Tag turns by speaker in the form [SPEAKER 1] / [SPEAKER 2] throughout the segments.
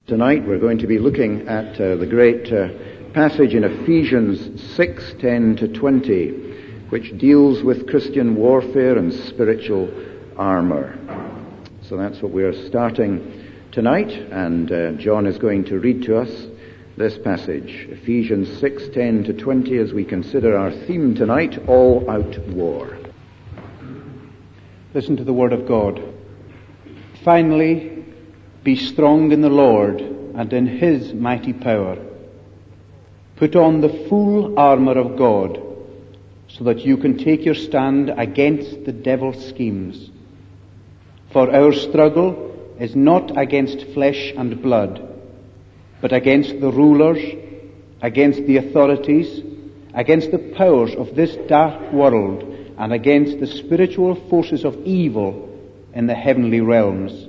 [SPEAKER 1] Tonight we're going to be looking at the great passage in Ephesians 6:10 to 20, which deals with Christian warfare and spiritual armor. So that's what we're starting tonight, and John is going to read to us this passage, Ephesians 6:10 to 20, as we consider our theme tonight, All Out War.
[SPEAKER 2] Listen to the word of God. Finally, be strong in the Lord and in His mighty power. Put on the full armor of God so that you can take your stand against the devil's schemes. For our struggle is not against flesh and blood, but against the rulers, against the authorities, against the powers of this dark world, and against the spiritual forces of evil in the heavenly realms.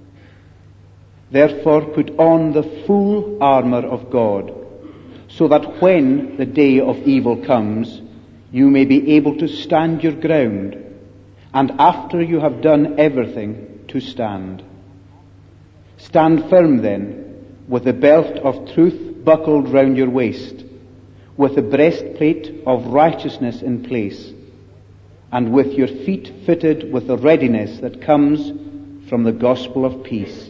[SPEAKER 2] Therefore put on the full armor of God, so that when the day of evil comes, you may be able to stand your ground, and after you have done everything, to stand. Stand firm then, with the belt of truth buckled round your waist, with the breastplate of righteousness in place, and with your feet fitted with the readiness that comes from the gospel of peace.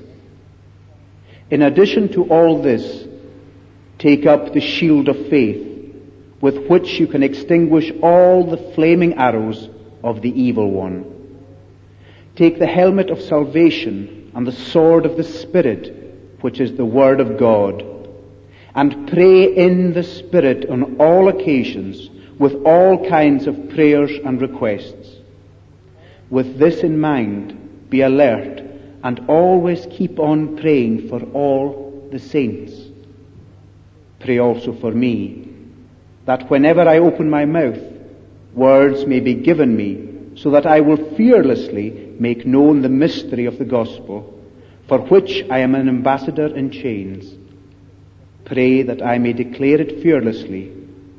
[SPEAKER 2] In addition to all this, take up the shield of faith, with which you can extinguish all the flaming arrows of the evil one. Take the helmet of salvation and the sword of the Spirit, which is the Word of God, and pray in the Spirit on all occasions with all kinds of prayers and requests. With this in mind, be alert and always keep on praying for all the saints. Pray also for me, that whenever I open my mouth, words may be given me, so that I will fearlessly make known the mystery of the gospel, for which I am an ambassador in chains. Pray that I may declare it fearlessly,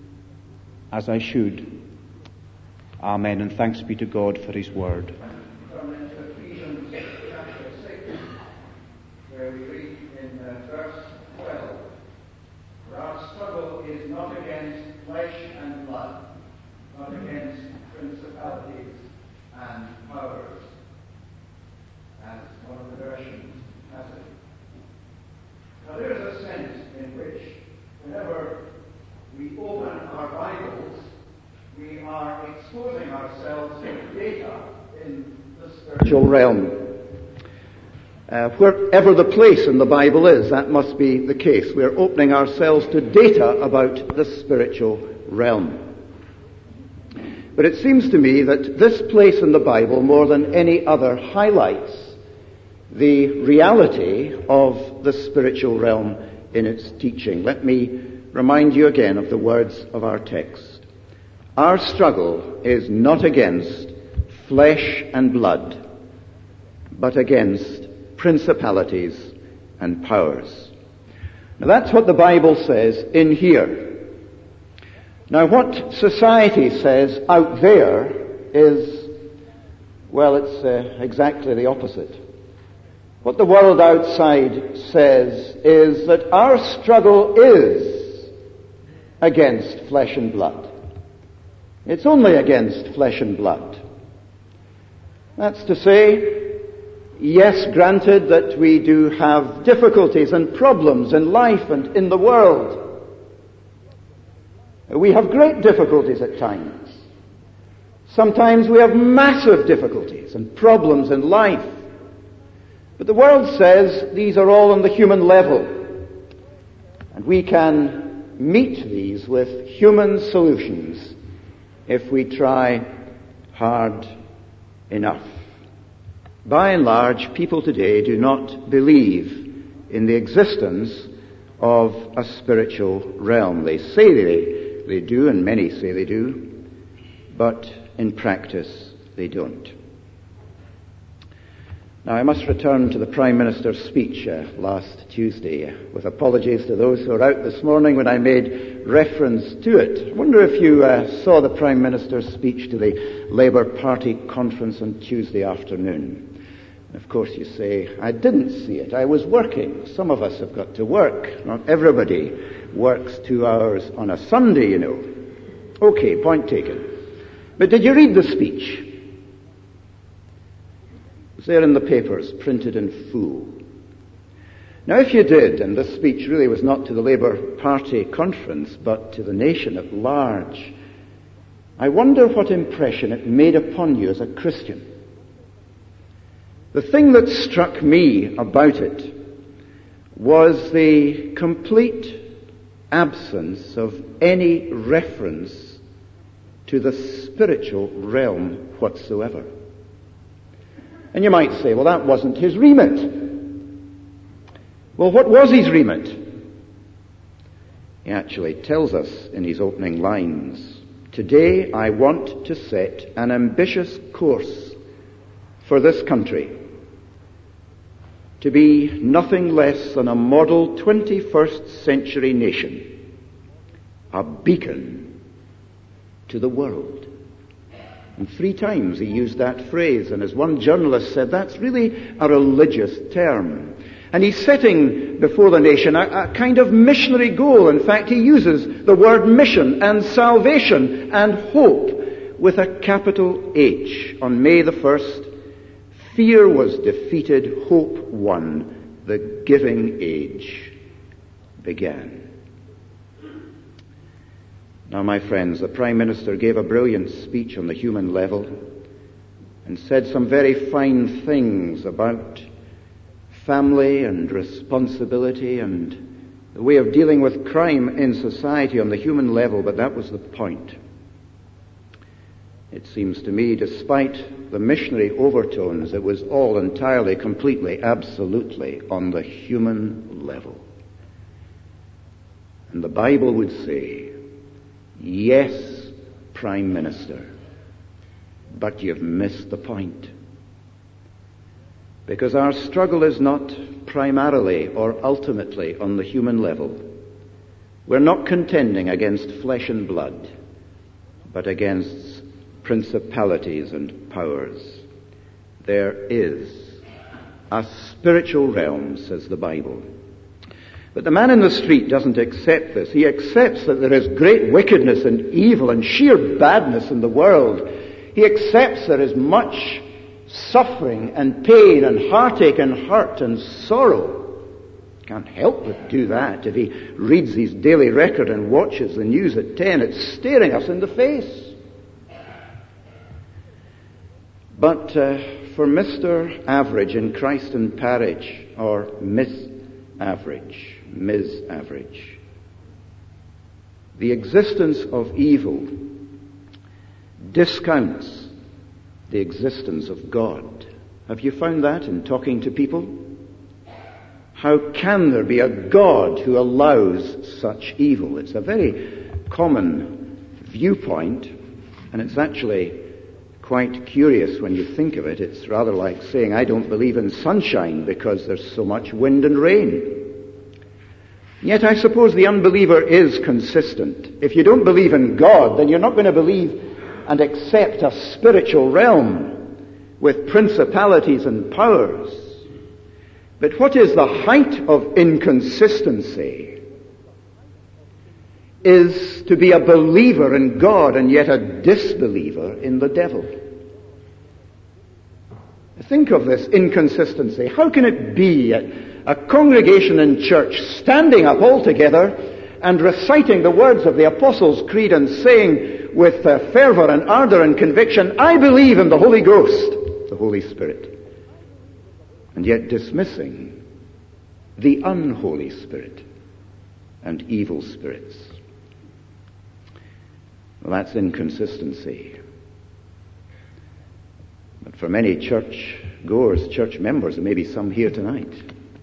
[SPEAKER 2] as I should. Amen, and thanks be to God for His word.
[SPEAKER 1] Where we read in verse 12, for our struggle is not against flesh and blood, not against principalities and powers, as one of the versions has it. Now there is a sense in which whenever we open our Bibles, we are exposing ourselves to data in the spiritual realm. Wherever the place in the Bible is, that must be the case. We're opening ourselves to data about the spiritual realm. But it seems to me that this place in the Bible, more than any other, highlights the reality of the spiritual realm in its teaching. Let me remind you again of the words of our text. Our struggle is not against flesh and blood, but against principalities and powers. Now that's what the Bible says in here. Now what society says out there is, well, it's exactly the opposite. What the world outside says is that our struggle is against flesh and blood. It's only against flesh and blood. That's to say, yes, granted that we do have difficulties and problems in life and in the world. We have great difficulties at times. Sometimes we have massive difficulties and problems in life. But the world says these are all on the human level. And we can meet these with human solutions if we try hard enough. By and large, people today do not believe in the existence of a spiritual realm. They say they do, and many say they do, but in practice they don't. Now, I must return to the Prime Minister's speech last Tuesday, with apologies to those who were out this morning when I made reference to it. I wonder if you saw the Prime Minister's speech to the Labour Party conference on Tuesday afternoon. Of course you say, I didn't see it. I was working. Some of us have got to work. Not everybody works 2 hours on a Sunday, you know. Okay, point taken. But did you read the speech? It's there in the papers, printed in full. Now if you did, and this speech really was not to the Labour Party conference, but to the nation at large, I wonder what impression it made upon you as a Christian. The thing that struck me about it was the complete absence of any reference to the spiritual realm whatsoever. And you might say, well, that wasn't his remit. Well, what was his remit? He actually tells us in his opening lines, "Today I want to set an ambitious course for this country, to be nothing less than a model 21st century nation, a beacon to the world." And 3 times he used that phrase, and as one journalist said, that's really a religious term. And he's setting before the nation a kind of missionary goal. In fact, he uses the word mission and salvation and hope with a capital H. On May the 1st, fear was defeated, hope won, the giving age began. Now, my friends, the Prime Minister gave a brilliant speech on the human level and said some very fine things about family and responsibility and the way of dealing with crime in society on the human level, but that was the point. It seems to me, despite the missionary overtones, it was all entirely, completely, absolutely on the human level. And the Bible would say, yes, Prime Minister, but you've missed the point. Because our struggle is not primarily or ultimately on the human level. We're not contending against flesh and blood, but against principalities and powers. There is a spiritual realm, says the Bible. But the man in the street doesn't accept this. He accepts that there is great wickedness and evil and sheer badness in the world. He accepts there is much suffering and pain and heartache and hurt and sorrow. Can't help but do that if he reads his daily record and watches the news at 10. It's staring us in the face. But for Mr. Average in Christen Parish, or Miss Average, the existence of evil discounts the existence of God. Have you found that in talking to people? How can there be a God who allows such evil? It's a very common viewpoint, and it's actually quite curious when you think of it. It's rather like saying, I don't believe in sunshine because there's so much wind and rain. Yet I suppose the unbeliever is consistent. If you don't believe in God, then you're not going to believe and accept a spiritual realm with principalities and powers. But what is the height of inconsistency is to be a believer in God and yet a disbeliever in the devil. Think of this inconsistency. How can it be a congregation in church standing up all together and reciting the words of the Apostles' Creed and saying with fervor and ardor and conviction, I believe in the Holy Ghost, the Holy Spirit, and yet dismissing the unholy Spirit and evil spirits? Well, that's inconsistency. But for many church goers, church members, and maybe some here tonight,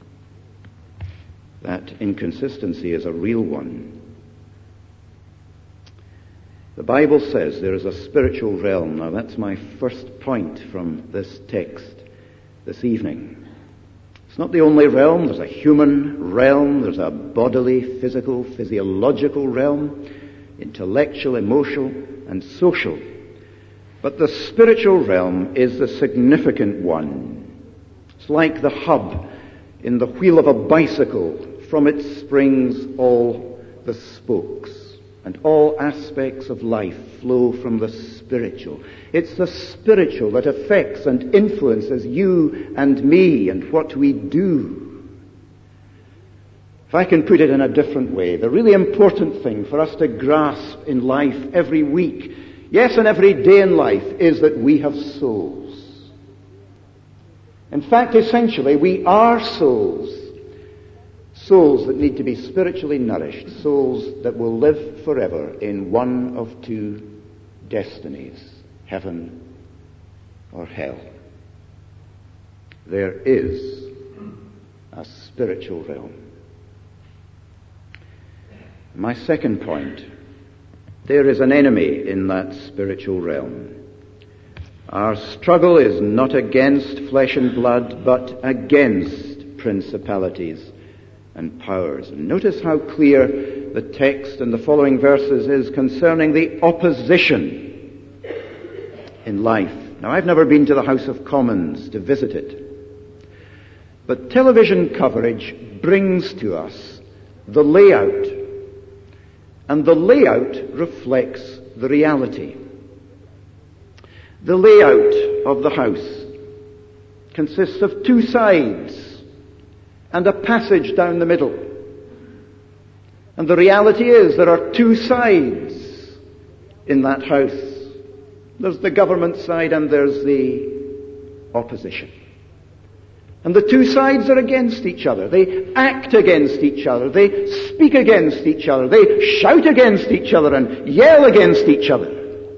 [SPEAKER 1] that inconsistency is a real one. The Bible says there is a spiritual realm. Now that's my first point from this text this evening. It's not the only realm. There's a human realm. There's a bodily, physical, physiological realm, intellectual, emotional, and social. But the spiritual realm is the significant one. It's like the hub in the wheel of a bicycle. From it springs all the spokes, and all aspects of life flow from the spiritual. It's the spiritual that affects and influences you and me and what we do. If I can put it in a different way, the really important thing for us to grasp in life every week, yes, and every day in life, is that we have souls. In fact, essentially, we are souls. Souls that need to be spiritually nourished. Souls that will live forever in one of two destinies, heaven or hell. There is a spiritual realm. My second point, there is an enemy in that spiritual realm. Our struggle is not against flesh and blood, but against principalities and powers. And notice how clear the text in the following verses is concerning the opposition in life. Now, I've never been to the House of Commons to visit it, but television coverage brings to us the layout, and the layout reflects the reality. The layout of the House consists of two sides and a passage down the middle. And the reality is there are two sides in that House. There's the government side and there's the opposition. And the two sides are against each other. They act against each other. They speak against each other. They shout against each other and yell against each other.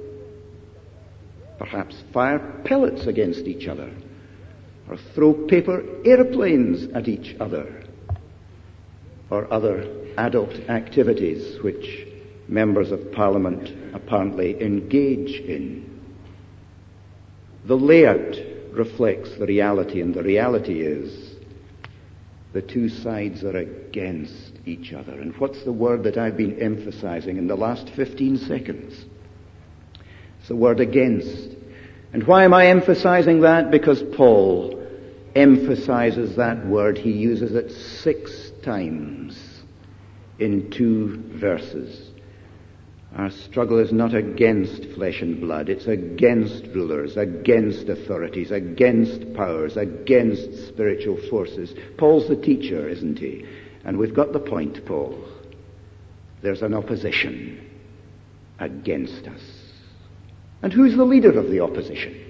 [SPEAKER 1] Perhaps fire pellets against each other, or throw paper airplanes at each other, or other adult activities which members of Parliament apparently engage in. The layout reflects the reality, and the reality is the two sides are against each other. And what's the word that I've been emphasizing in the last 15 seconds? It's the word against. And why am I emphasizing that? Because Paul emphasizes that word. He uses it 6 times in 2 verses. Our struggle is not against flesh and blood. It's against rulers, against authorities, against powers, against spiritual forces. Paul's the teacher, isn't he? And we've got the point, Paul. There's an opposition against us. And who's the leader of the opposition?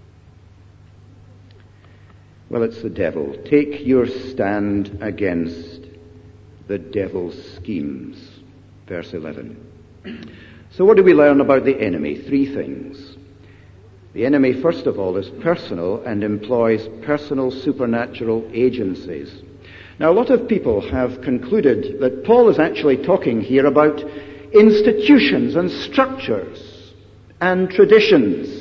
[SPEAKER 1] Well, it's the devil. Take your stand against the devil's schemes. Verse 11. So what do we learn about the enemy? 3 things. The enemy, first of all, is personal and employs personal supernatural agencies. Now, a lot of people have concluded that Paul is actually talking here about institutions and structures and traditions.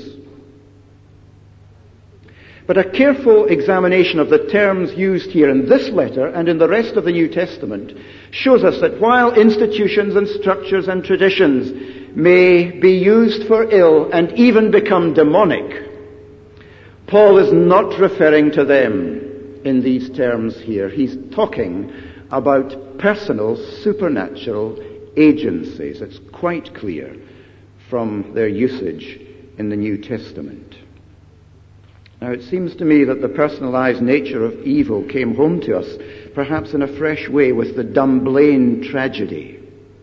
[SPEAKER 1] But a careful examination of the terms used here in this letter and in the rest of the New Testament shows us that while institutions and structures and traditions may be used for ill and even become demonic, Paul is not referring to them in these terms here. He's talking about personal supernatural agencies. It's quite clear from their usage in the New Testament. Now, it seems to me that the personalized nature of evil came home to us, perhaps in a fresh way, with the Dunblane tragedy.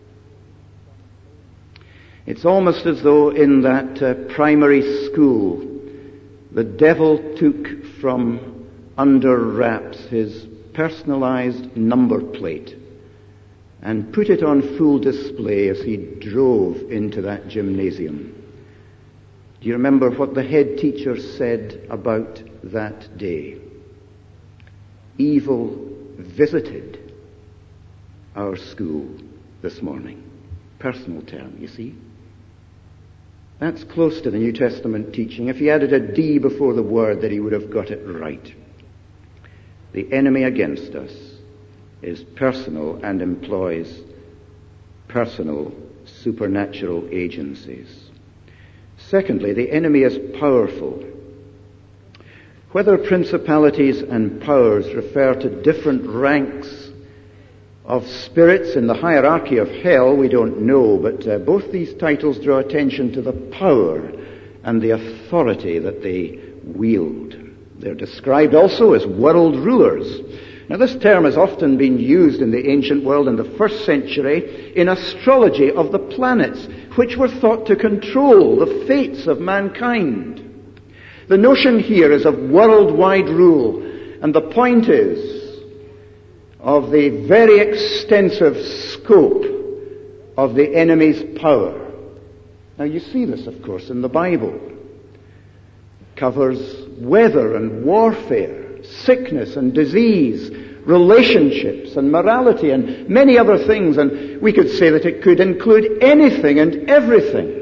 [SPEAKER 1] It's almost as though in that primary school, the devil took from under wraps his personalized number plate and put it on full display as he drove into that gymnasium. Do you remember what the head teacher said about that day? Evil visited our school this morning. Personal term, you see. That's close to the New Testament teaching. If he added a D before the word, that he would have got it right. The enemy against us is personal and employs personal supernatural agencies. Secondly, the enemy is powerful. Whether principalities and powers refer to different ranks of spirits in the hierarchy of hell, we don't know, but both these titles draw attention to the power and the authority that they wield. They're described also as world rulers. Now, this term has often been used in the ancient world in the 1st century in astrology of the planets, which were thought to control the fates of mankind. The notion here is of worldwide rule, and the point is of the very extensive scope of the enemy's power. Now, you see this, of course, in the Bible. It covers weather and warfare, sickness and disease, relationships and morality and many other things, and we could say that it could include anything and everything.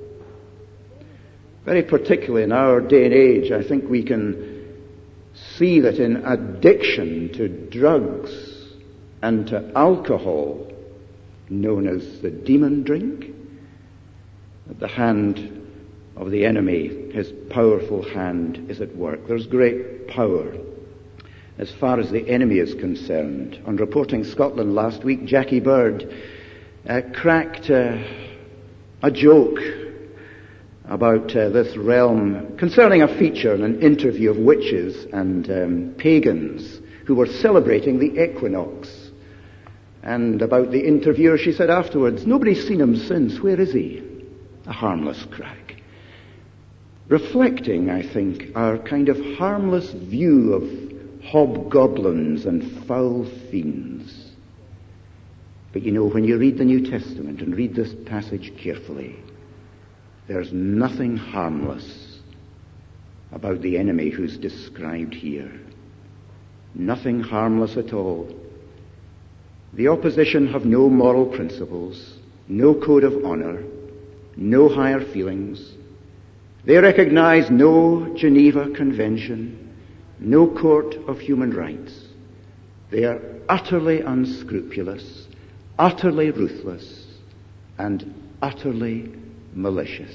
[SPEAKER 1] Very particularly in our day and age, I think we can see that in addiction to drugs and to alcohol, known as the demon drink, at the hand of the enemy, his powerful hand is at work. There's great power as far as the enemy is concerned. On Reporting Scotland last week, Jackie Bird cracked a joke about this realm concerning a feature in an interview of witches and pagans who were celebrating the equinox. And about the interviewer, she said afterwards, "Nobody's seen him since. Where is he?" A harmless crack. Reflecting, I think, our kind of harmless view of hobgoblins and foul fiends. But you know, when you read the New Testament and read this passage carefully, there's nothing harmless about the enemy who's described here. Nothing harmless at all. The opposition have no moral principles, no code of honor, no higher feelings. They recognize no Geneva Convention, no court of human rights. They are utterly unscrupulous, utterly ruthless, and utterly malicious.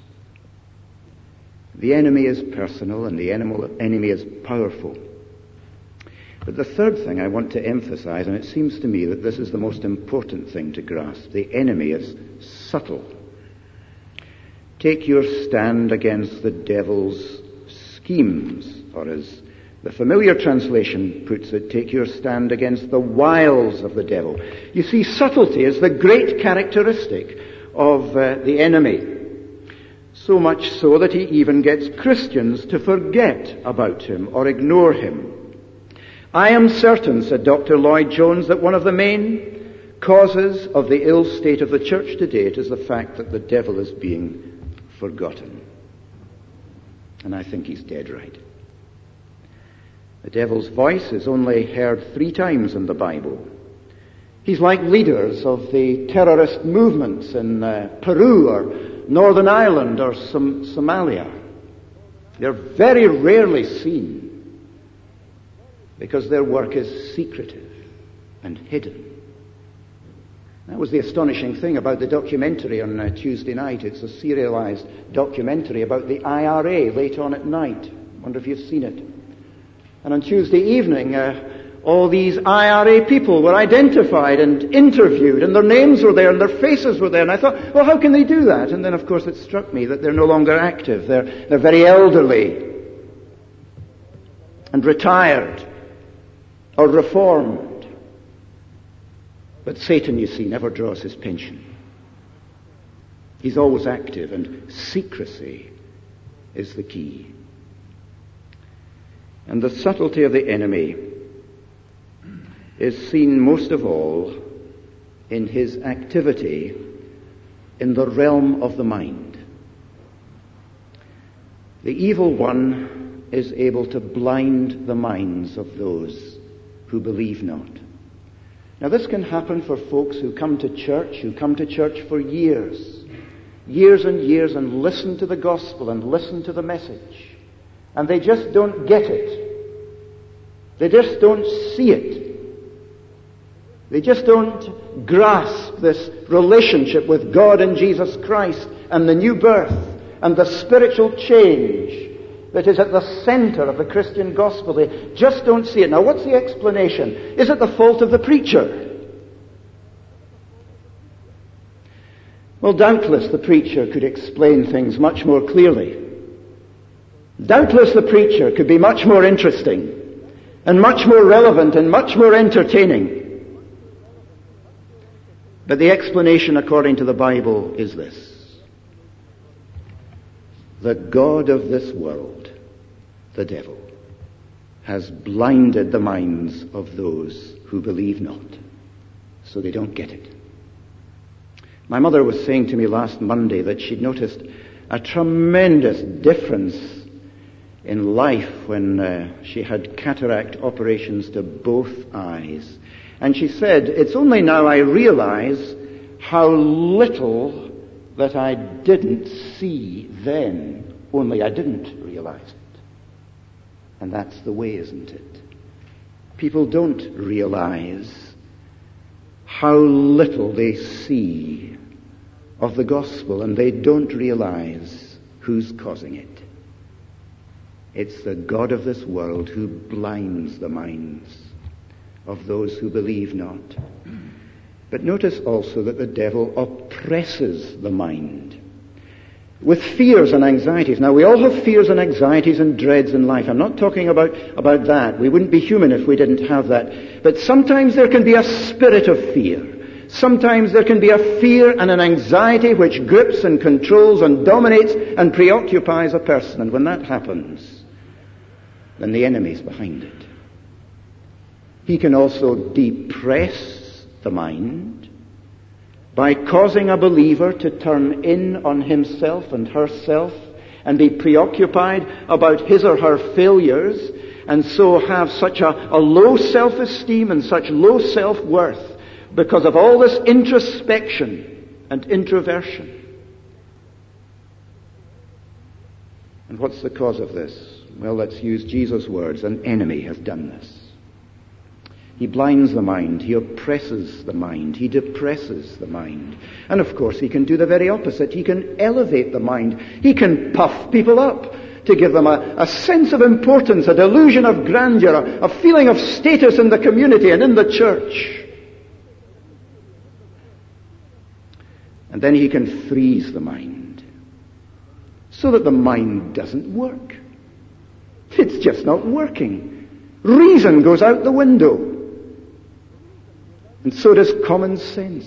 [SPEAKER 1] The enemy is personal and the enemy is powerful. But the third thing I want to emphasize, and it seems to me that this is the most important thing to grasp, the enemy is subtle. Take your stand against the devil's schemes, or as the familiar translation puts it, take your stand against the wiles of the devil. You see, subtlety is the great characteristic of the enemy. So much so that he even gets Christians to forget about him or ignore him. I am certain, said Dr. Lloyd Jones, that one of the main causes of the ill state of the church today is the fact that the devil is being forgotten. And I think he's dead right. The devil's voice is only heard 3 times in the Bible. He's like leaders of the terrorist movements in Peru or Northern Ireland or Somalia. They're very rarely seen because their work is secretive and hidden. That was the astonishing thing about the documentary on Tuesday night. It's a serialized documentary about the IRA late on at night. I wonder if you've seen it. And on Tuesday evening, all these IRA people were identified and interviewed, and their names were there and their faces were there. And I thought, well, how can they do that? And then, of course, it struck me that they're no longer active. They're very elderly and retired or reformed. But Satan, you see, never draws his pension. He's always active, and secrecy is the key. And the subtlety of the enemy is seen most of all in his activity in the realm of the mind. The evil one is able to blind the minds of those who believe not. Now, this can happen for folks who come to church for years and years, and listen to the gospel and listen to the message. And they just don't get it. They just don't see it. They just don't grasp this relationship with God and Jesus Christ and the new birth and the spiritual change that is at the center of the Christian gospel. They just don't see it. Now, what's the explanation? Is it the fault of the preacher? Well, doubtless the preacher could explain things much more clearly. Doubtless the preacher could be much more interesting and much more relevant and much more entertaining. But the explanation according to the Bible is this. The God of this world, the devil, has blinded the minds of those who believe not, so they don't get it. My mother was saying to me last Monday that she'd noticed a tremendous difference in life when she had cataract operations to both eyes. And she said, it's only now I realize how little that I didn't see then, only I didn't realize it. And that's the way, isn't it? People don't realize how little they see of the gospel, and they don't realize who's causing it. It's the God of this world who blinds the minds of those who believe not. But notice also that the devil oppresses the mind with fears and anxieties. Now, we all have fears and anxieties and dreads in life. I'm not talking about that. We wouldn't be human if we didn't have that. But sometimes there can be a spirit of fear. Sometimes there can be a fear and an anxiety which grips and controls and dominates and preoccupies a person. And when that happens, then the enemy's behind it. He can also depress the mind by causing a believer to turn in on himself and herself and be preoccupied about his or her failures, and so have such a low self-esteem and such low self-worth because of all this introspection and introversion. And what's the cause of this? Well, let's use Jesus' words. An enemy has done this. He blinds the mind. He oppresses the mind. He depresses the mind. And of course, he can do the very opposite. He can elevate the mind. He can puff people up to give them a sense of importance, a delusion of grandeur, a feeling of status in the community and in the church. And then he can freeze the mind so that the mind doesn't work. It's just not working. Reason goes out the window. And so does common sense.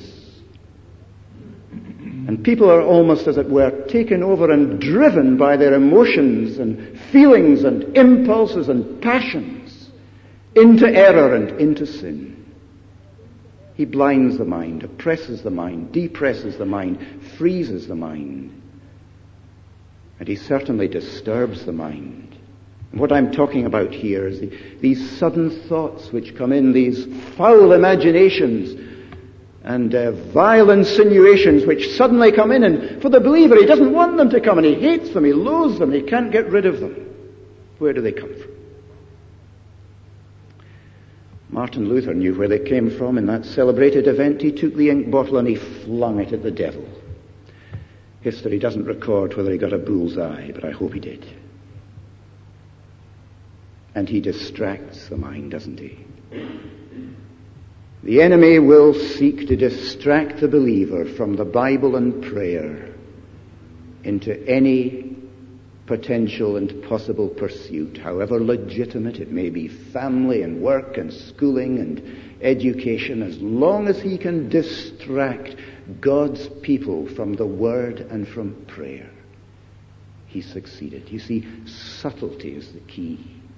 [SPEAKER 1] And people are almost, as it were, taken over and driven by their emotions and feelings and impulses and passions into error and into sin. He blinds the mind, oppresses the mind, depresses the mind, freezes the mind. And he certainly disturbs the mind. And what I'm talking about here is these sudden thoughts which come in, these foul imaginations and vile insinuations which suddenly come in. And for the believer, he doesn't want them to come, and he hates them, he loathes them, he can't get rid of them. Where do they come from? Martin Luther knew where they came from. In that celebrated event, he took the ink bottle and he flung it at the devil. History doesn't record whether he got a bullseye, but I hope he did. And he distracts the mind, doesn't he? The enemy will seek to distract the believer from the Bible and prayer into any potential and possible pursuit, however legitimate it may be, family and work and schooling and education, as long as he can distract God's people from the Word and from prayer. He succeeded. You see, subtlety is the key.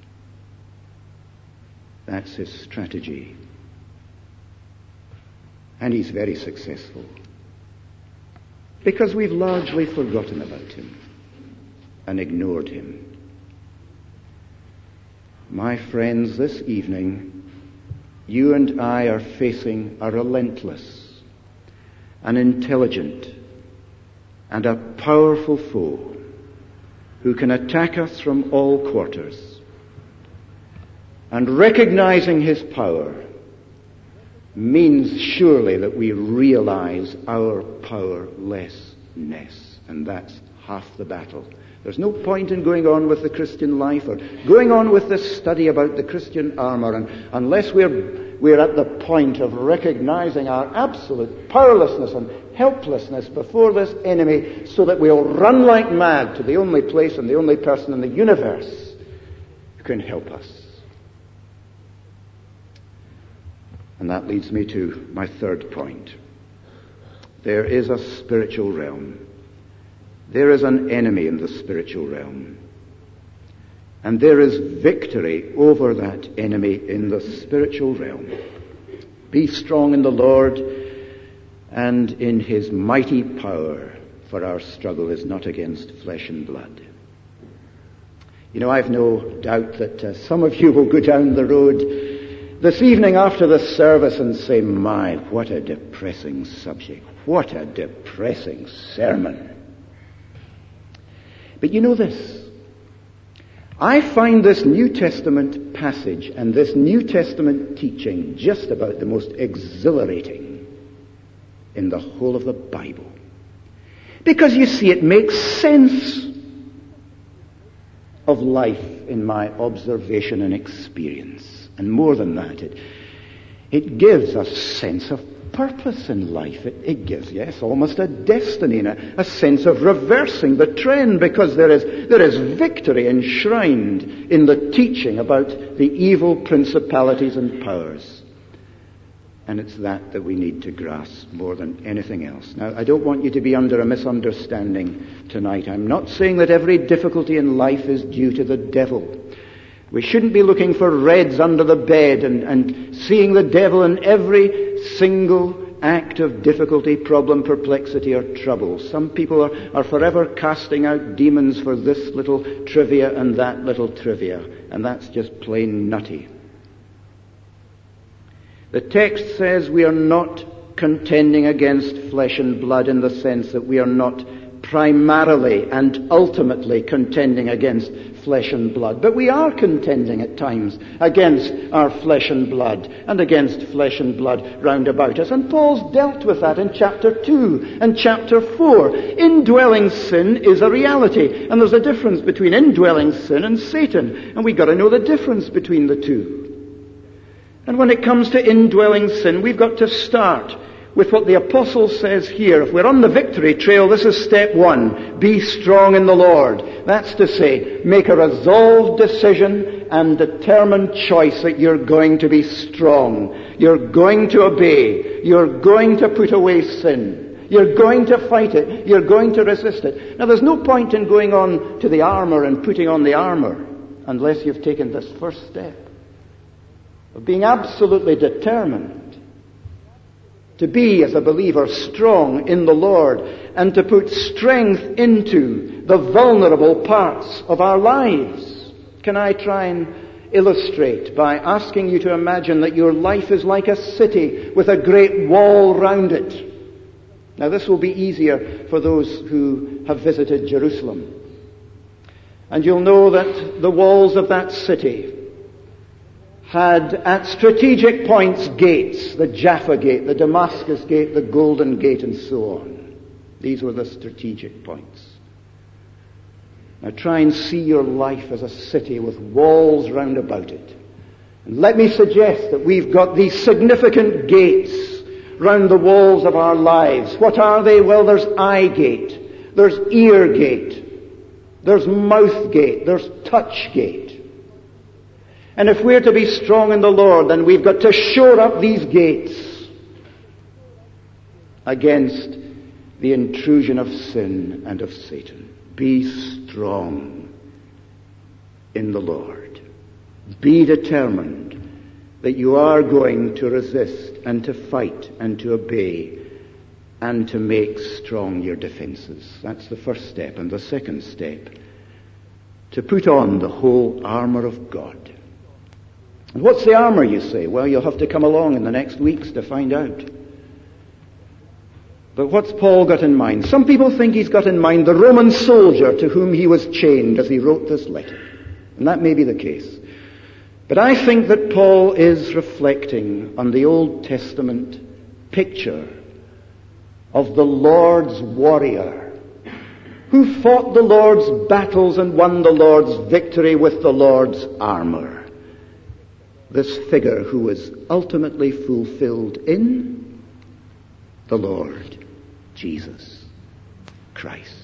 [SPEAKER 1] That's his strategy. And he's very successful. Because we've largely forgotten about him and ignored him. My friends, this evening, you and I are facing a relentless, an intelligent, and a powerful foe who can attack us from all quarters. And recognizing his power means surely that we realize our powerlessness. And that's half the battle. There's no point in going on with the Christian life or going on with this study about the Christian armor unless we're at the point of recognizing our absolute powerlessness and helplessness before this enemy, so that we'll run like mad to the only place and the only person in the universe who can help us. And that leads me to my third point. There is a spiritual realm. There is an enemy in the spiritual realm. And there is victory over that enemy in the spiritual realm. Be strong in the Lord and in his mighty power, for our struggle is not against flesh and blood. You know, I've no doubt that some of you will go down the road this evening after the service and say, my, what a depressing subject. What a depressing sermon. But you know this. I find this New Testament passage and this New Testament teaching just about the most exhilarating in the whole of the Bible. Because you see, it makes sense of life in my observation and experience. And more than that, it gives a sense of purpose in life. It gives, yes, almost a destiny and a sense of reversing the trend, because there is victory enshrined in the teaching about the evil principalities and powers. And it's that we need to grasp more than anything else. Now, I don't want you to be under a misunderstanding tonight. I'm not saying that every difficulty in life is due to the devil. We shouldn't be looking for reds under the bed and seeing the devil in every single act of difficulty, problem, perplexity, or trouble. Some people are forever casting out demons for this little trivia and that little trivia, and that's just plain nutty. The text says we are not contending against flesh and blood, in the sense that we are not primarily and ultimately contending against flesh and blood. But we are contending at times against our flesh and blood and against flesh and blood round about us. And Paul's dealt with that in chapter 2 and chapter 4. Indwelling sin is a reality. And there's a difference between indwelling sin and Satan. And we've got to know the difference between the two. And when it comes to indwelling sin, we've got to start with what the apostle says here. If we're on the victory trail, this is step 1. Be strong in the Lord. That's to say, make a resolved decision and determined choice that you're going to be strong. You're going to obey. You're going to put away sin. You're going to fight it. You're going to resist it. Now, there's no point in going on to the armor and putting on the armor unless you've taken this first step of being absolutely determined to be, as a believer, strong in the Lord, and to put strength into the vulnerable parts of our lives. Can I try and illustrate by asking you to imagine that your life is like a city with a great wall round it? Now, this will be easier for those who have visited Jerusalem. And you'll know that the walls of that city had at strategic points gates, the Jaffa Gate, the Damascus Gate, the Golden Gate, and so on. These were the strategic points. Now try and see your life as a city with walls round about it. And let me suggest that we've got these significant gates round the walls of our lives. What are they? Well, there's eye gate, there's ear gate, there's mouth gate, there's touch gate. And if we're to be strong in the Lord, then we've got to shore up these gates against the intrusion of sin and of Satan. Be strong in the Lord. Be determined that you are going to resist and to fight and to obey and to make strong your defenses. That's the first step. And the second step, to put on the whole armor of God. And what's the armor, you say? Well, you'll have to come along in the next weeks to find out. But what's Paul got in mind? Some people think he's got in mind the Roman soldier to whom he was chained as he wrote this letter. And that may be the case. But I think that Paul is reflecting on the Old Testament picture of the Lord's warrior who fought the Lord's battles and won the Lord's victory with the Lord's armor. This figure who was ultimately fulfilled in the Lord Jesus Christ.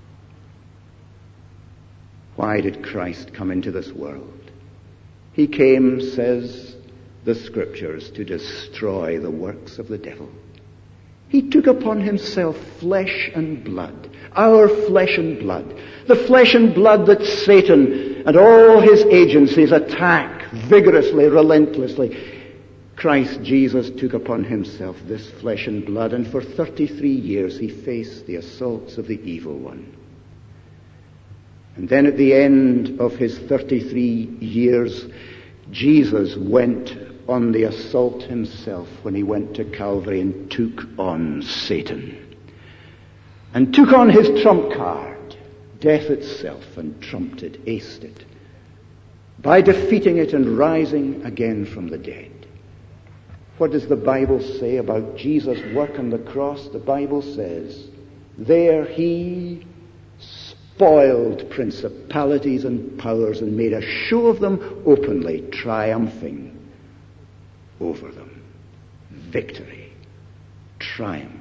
[SPEAKER 1] Why did Christ come into this world? He came, says the Scriptures, to destroy the works of the devil. He took upon himself flesh and blood, our flesh and blood, the flesh and blood that Satan and all his agencies attack vigorously, relentlessly. Christ Jesus took upon himself this flesh and blood, and for 33 years he faced the assaults of the evil one. And then at the end of his 33 years, Jesus went on the assault himself when he went to Calvary and took on Satan. And took on his trump card, death itself, and trumped it, aced it, by defeating it and rising again from the dead. What does the Bible say about Jesus' work on the cross? The Bible says, there he spoiled principalities and powers and made a show of them openly, triumphing over them. Victory, triumph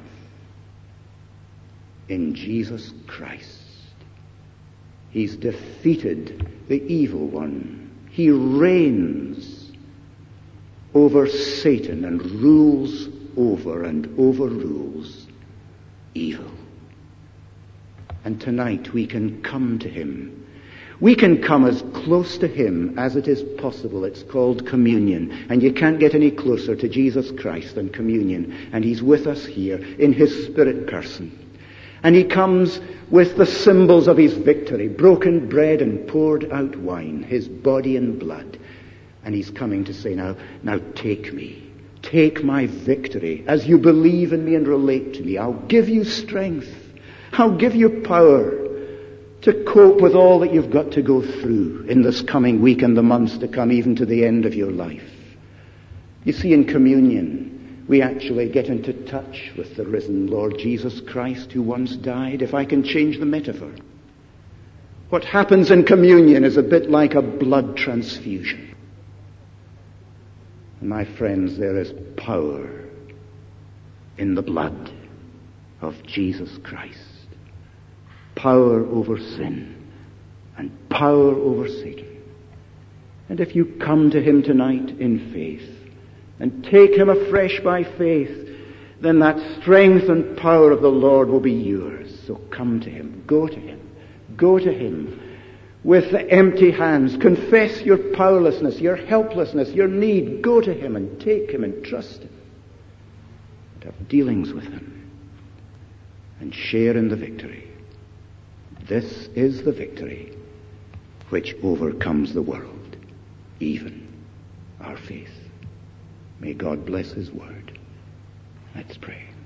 [SPEAKER 1] in Jesus Christ. He's defeated the evil one. He reigns over Satan and rules over and overrules evil. And tonight we can come to him. We can come as close to him as it is possible. It's called communion. And you can't get any closer to Jesus Christ than communion. And he's with us here in his spirit person. And he comes with the symbols of his victory, broken bread and poured out wine, his body and blood. And he's coming to say, now take me. Take my victory. As you believe in me and relate to me, I'll give you strength. I'll give you power to cope with all that you've got to go through in this coming week and the months to come, even to the end of your life. You see, in communion, we actually get into touch with the risen Lord Jesus Christ who once died, if I can change the metaphor. What happens in communion is a bit like a blood transfusion. And my friends, there is power in the blood of Jesus Christ. Power over sin and power over Satan. And if you come to him tonight in faith and take him afresh by faith, then that strength and power of the Lord will be yours. So come to him. Go to him. Go to him with empty hands. Confess your powerlessness, your helplessness, your need. Go to him and take him and trust him. And have dealings with him. And share in the victory. This is the victory which overcomes the world, even our faith. May God bless his word. Let's pray.